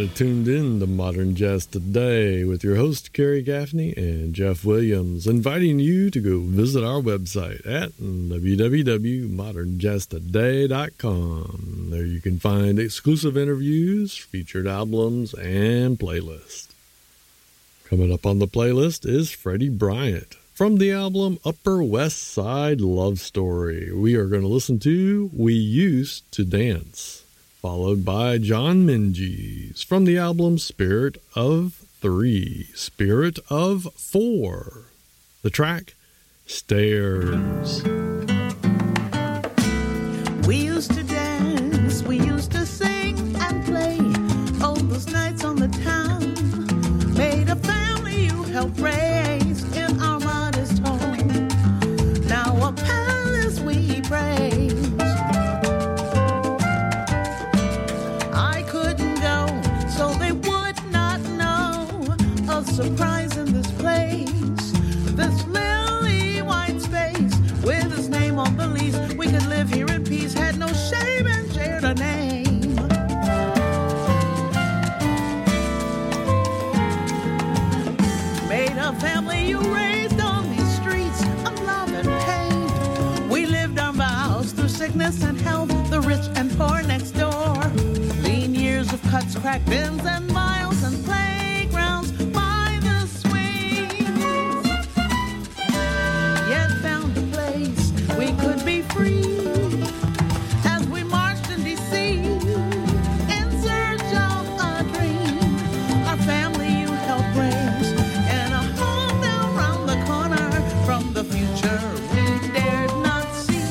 have tuned in to Modern Jazz Today with your host, Kerry Gaffney and Jeff Williams, inviting you to go visit our website at www.modernjazztoday.com. There you can find exclusive interviews, featured albums, and playlists. Coming up on the playlist is Freddie Bryant from the album Upper West Side Love Story. We are going to listen to We Used to Dance, followed by John Minges from the album Spirit of 3, Spirit of 4. The track, Stairs. We used to dance, we used to sing and play, all those nights on the town, made a family you helped raise in our modest home. Now a palace we praise. Surprise in this place, this lily white space with his name on the lease. We could live here in peace, had no shame and shared a name. Made a family you raised on these streets of love and pain. We lived our vows through sickness and health, the rich and poor next door. Lean years of cuts, cracked bins and miles and playgrounds. We could be free as we marched in D.C. in search of a dream. Our family you helped raise and a home down round the corner from the future we dared not see.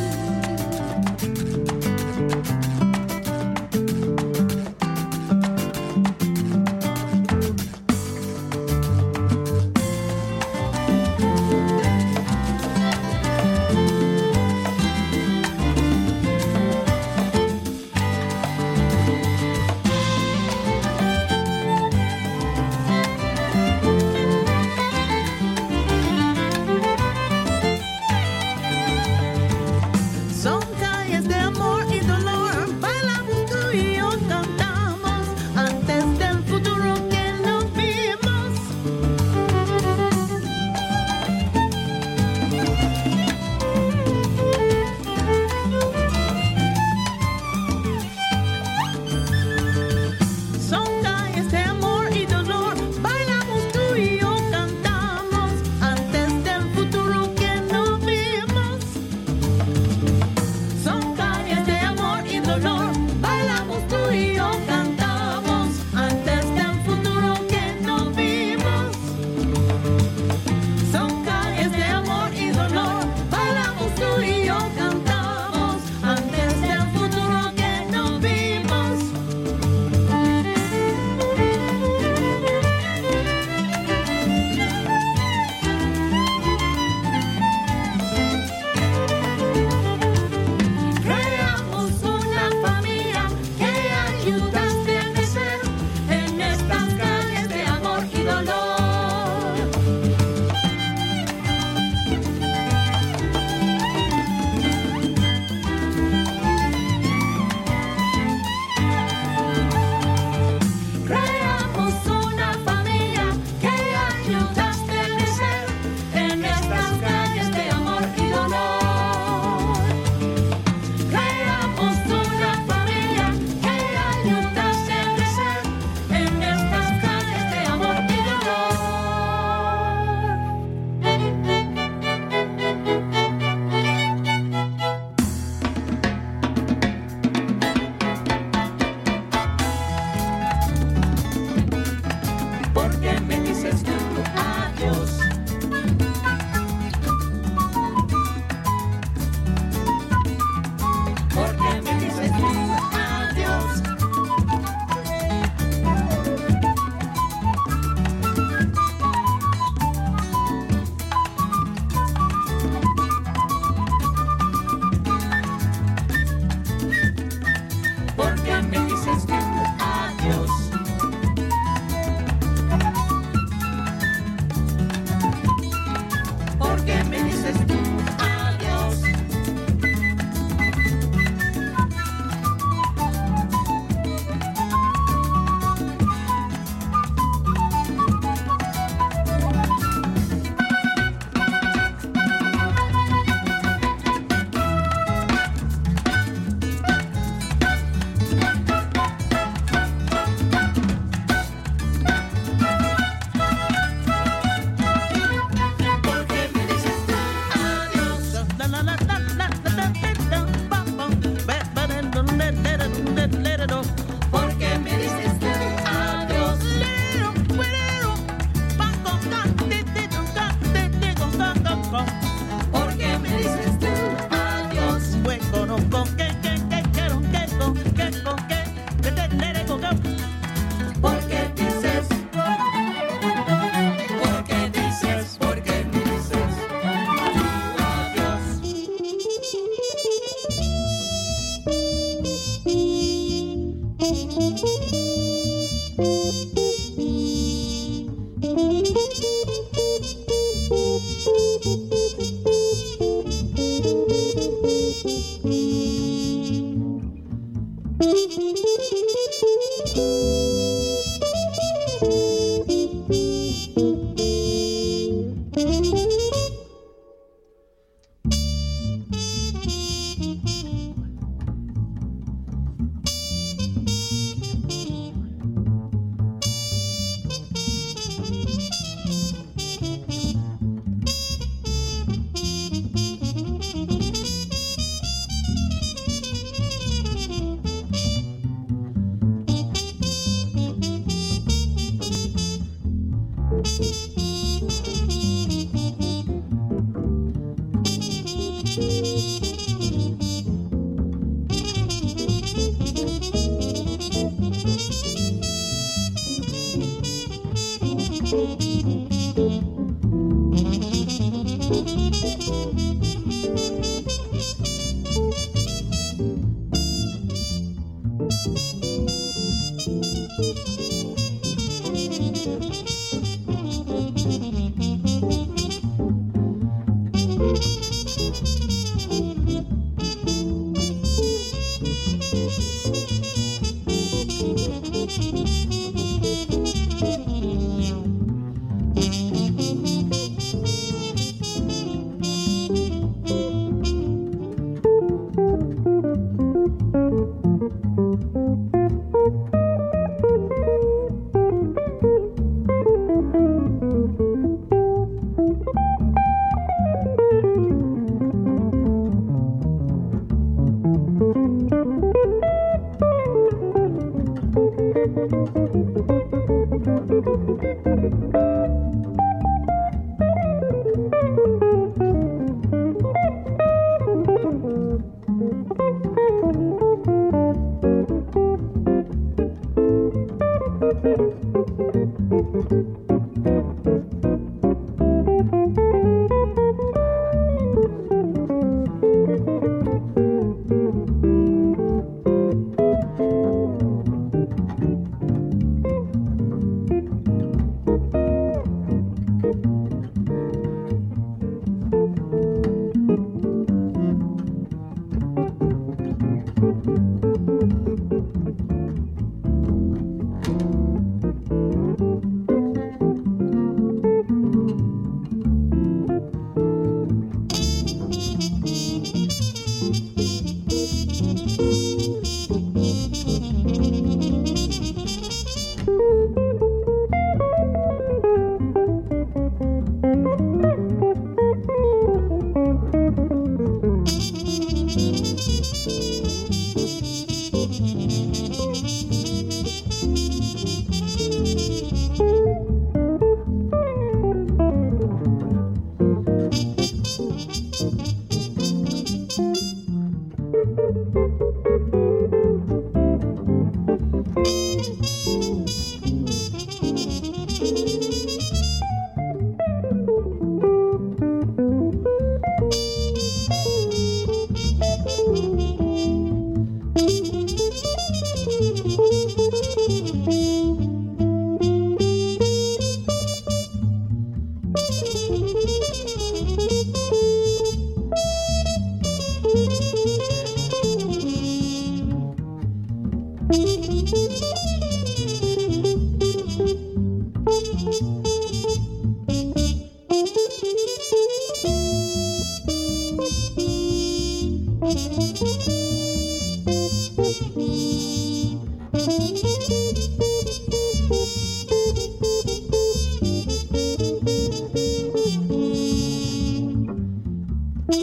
Porque me dices tú adiós. Porque me dices tú adiós. Porque dices, porque dices, porque me dices adiós.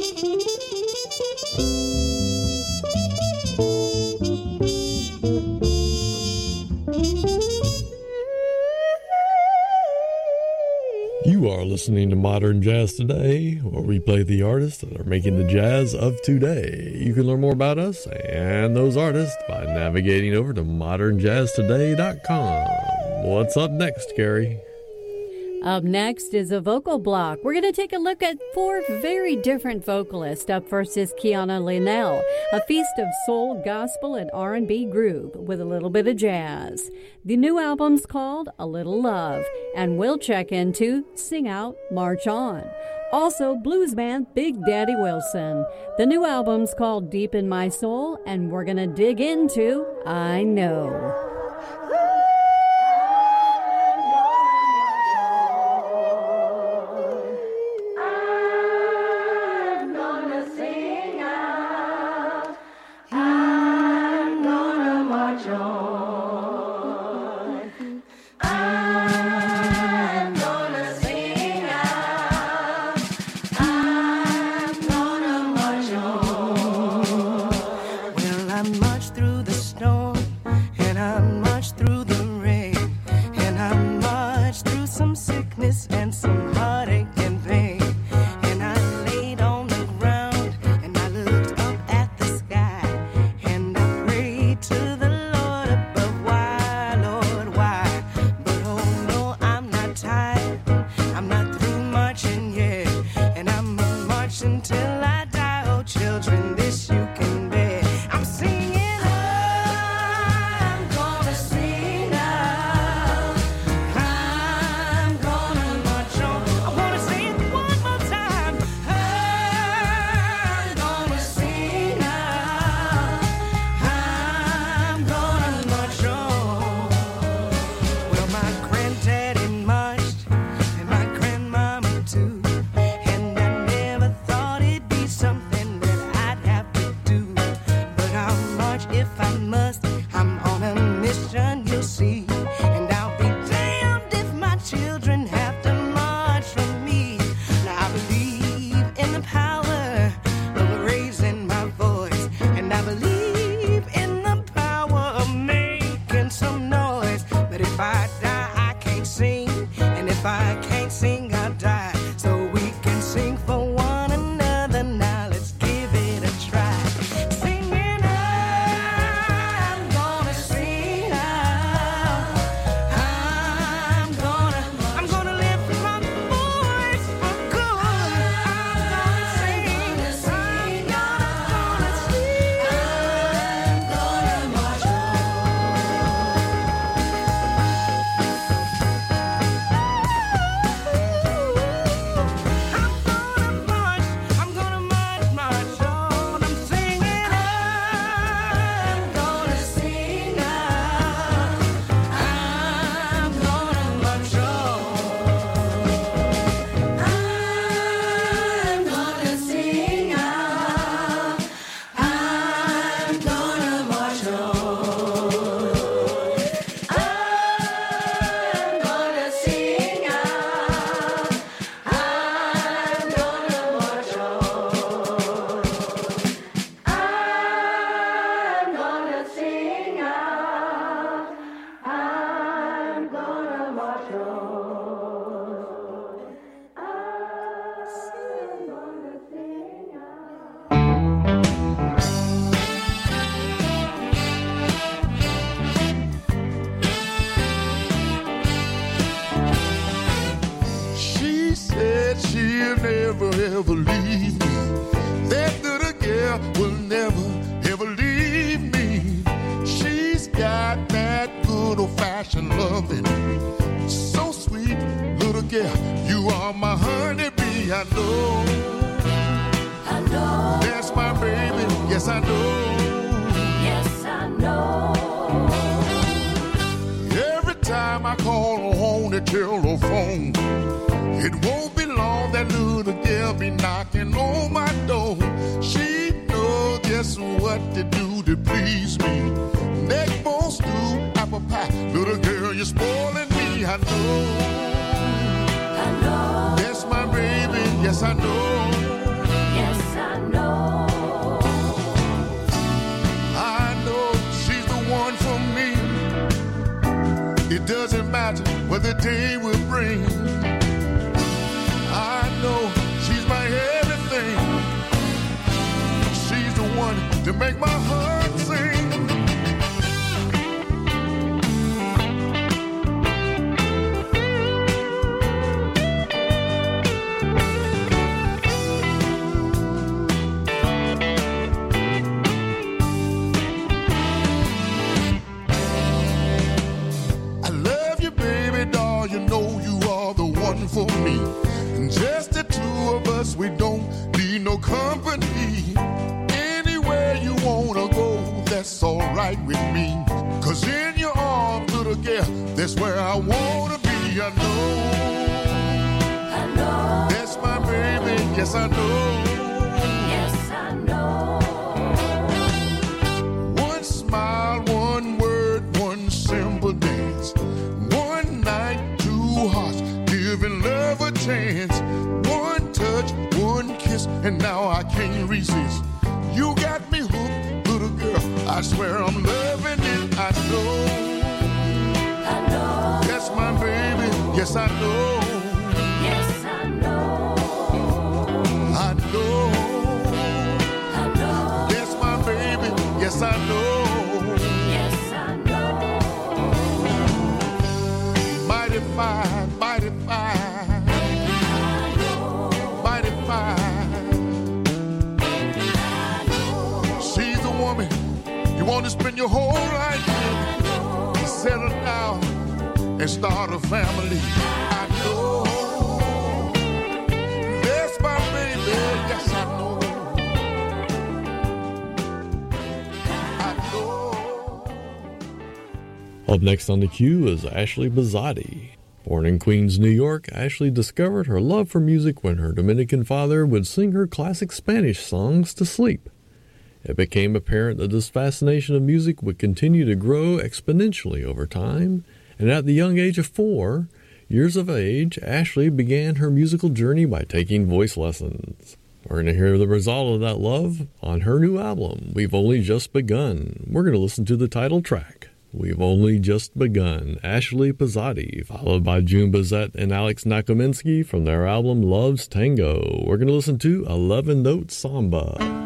You are listening to Modern Jazz Today, where we play the artists that are making the jazz of today. You can learn more about us and those artists by navigating over to modernjazztoday.com. What's up next, Carrie? Up next is a vocal block. We're going to take a look at 4 very different vocalists. Up first is Kiana Linnell, a feast of soul, gospel, and R&B groove with a little bit of jazz. The new album's called A Little Love, and we'll check into Sing Out, March On. Also, blues band Big Daddy Wilson. The new album's called Deep in My Soul, and we're going to dig into I Know. ever leave me. That little girl will never, ever leave me. She's got that good old-fashioned loving. So sweet, little girl, you are my honeybee. I know. I know. That's my baby, yes I know. Yes, I know. Every time I call on the telephone, it won't be long that little girl be knocking on my door. She knows just what to do to please me. Neck bone stew, apple pie, little girl, you're spoiling me. I know. I know. That's my baby, yes I know. Yes, I what the day will bring. I know she's my everything. She's the one to make my heart sing. For me, just the two of us, we don't need no company. Anywhere you wanna go, that's alright with me. 'Cause in your arms, little girl, that's where I wanna be. I know, that's my baby, yes I know. Yes, I know. One smile, one word, one simple dance, one night, two hearts giving love a chance. One touch, one kiss, and now I can't resist. You got me hooked, little girl. I swear I'm loving it. I know, that's my baby. Yes, I know. Yes, I know. I know. That's my baby. Yes, I know. Yes, I know. Mighty fine, mighty fine, mighty fine. She's the woman you want to spend your whole life with. Settle down and start a family. I know. That's my baby. Yes, I know. I know. Up next on the queue is Ashley Bazzotti. Born in Queens, New York, Ashley discovered her love for music when her Dominican father would sing her classic Spanish songs to sleep. It became apparent that this fascination of music would continue to grow exponentially over time, and at the young age of 4 years of age, Ashley began her musical journey by taking voice lessons. We're going to hear the result of that love on her new album, We've Only Just Begun. We're going to listen to the title track, We've Only Just Begun, Ashley Bazzotti, followed by June Bazette and Alex Nakominski from their album Love's Tango. We're going to listen to 11-Note Samba.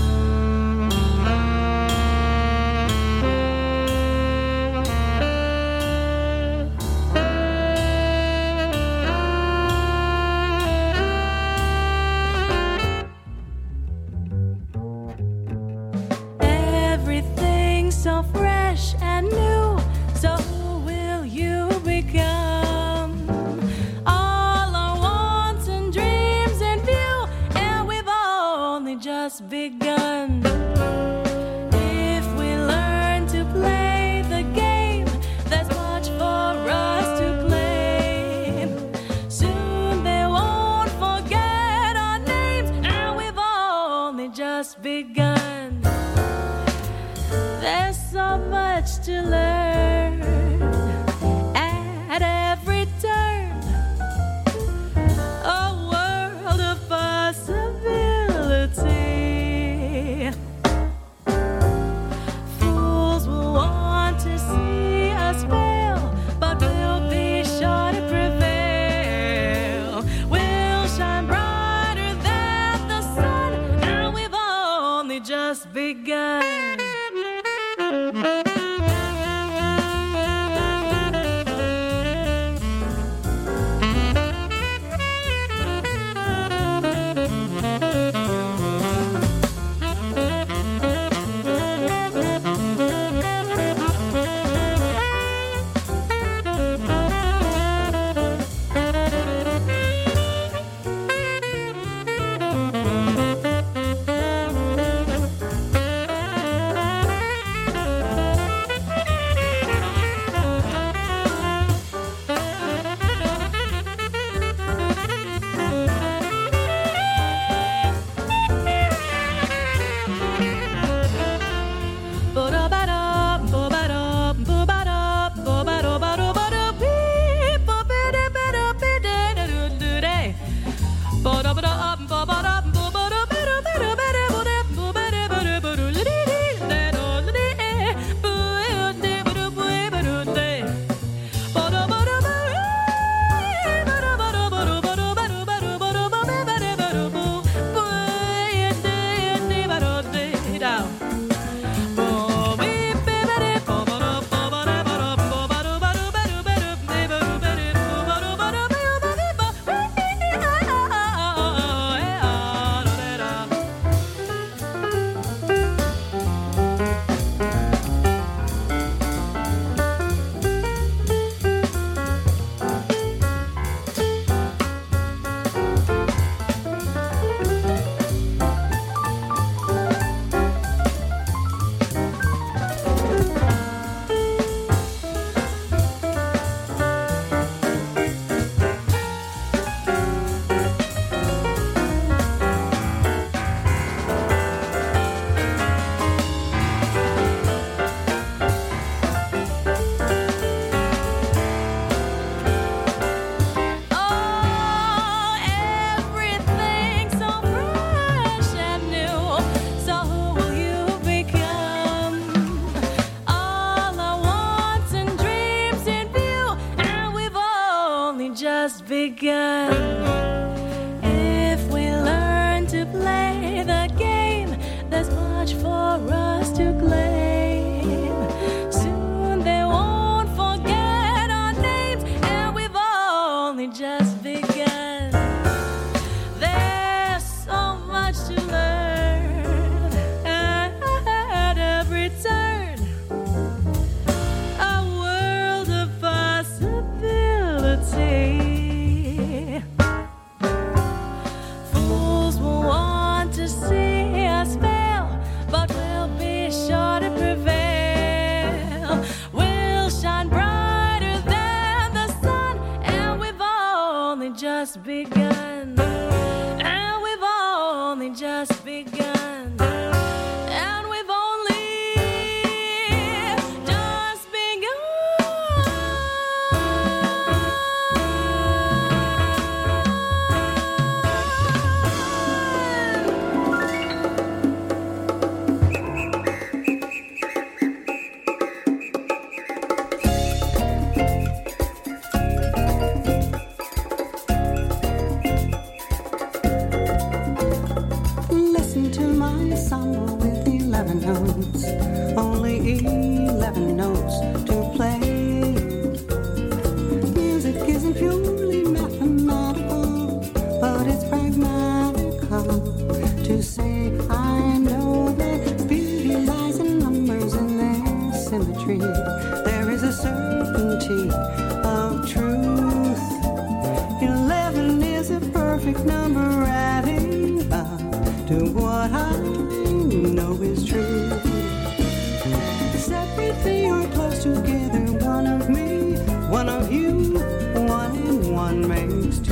Everything so fresh and new, so who will you become? All our wants and dreams in view, and we've only just begun. If we learn to play the game, there's much for us to claim. Soon they won't forget our names, and we've only just begun. There's so much to learn at every turn. A world of possibility. Fools will want to see us fail, but we'll be sure to prevail. We'll shine brighter than the sun, and we've only just begun. begun. If we learn to play the game, there's much for us to claim. Soon they won't forget our names, and we've only just begun. There's so much to learn at every turn. A world of possibility. Fools will want to see us fail, but we'll be sure to prevail. We'll shine brighter than the sun, and we've only just begun. And we've only just begun. And we've only just Listen to my samba with 11 notes, only 11 notes to play. Music isn't purely mathematical, but it's pragmatical to say I know that beauty lies in numbers and their symmetry. There is a certainty of truth. 11 is a perfect number adding up to what I know is true. Separately or close together, one of me, one of you, one and one makes two.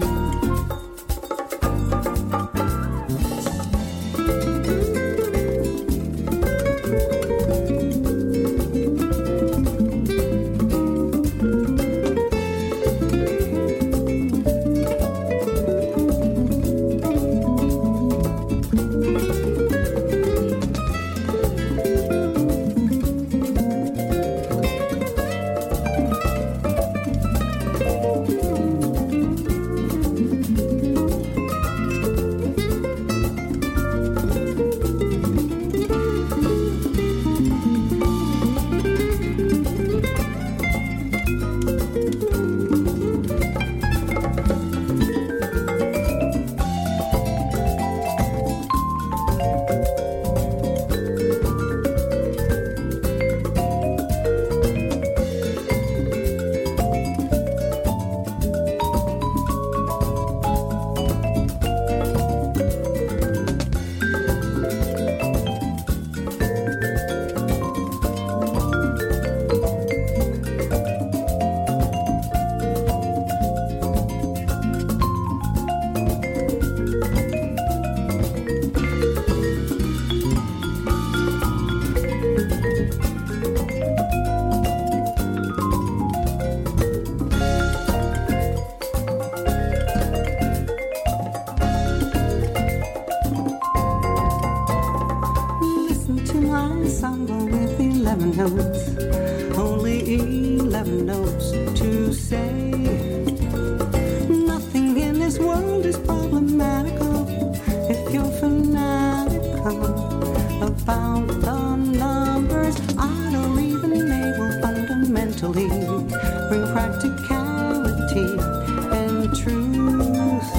Listen to my samba with 11 notes, only 11 notes to say. Nothing in this world is problematical if you're fanatical about the numbers. I don't even able fundamentally bring practicality and truth.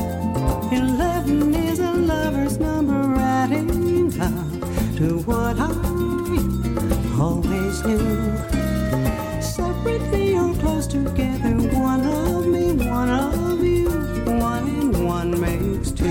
11 is a lover's number adding up to what I always knew. Separately or close together, one of me, one of you, one and one makes two.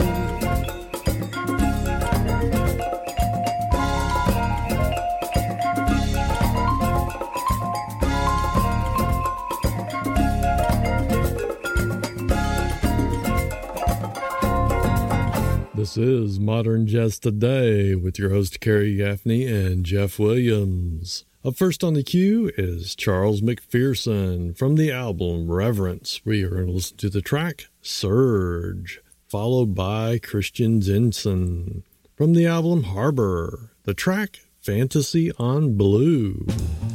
This is Modern Jazz Today with your host Kerry Gaffney and Jeff Williams. Up first on the queue is Charles McPherson from the album Reverence. We are going to listen to the track Surge, followed by Christian Zinson from the album Harbor, the track Fantasy on Blue.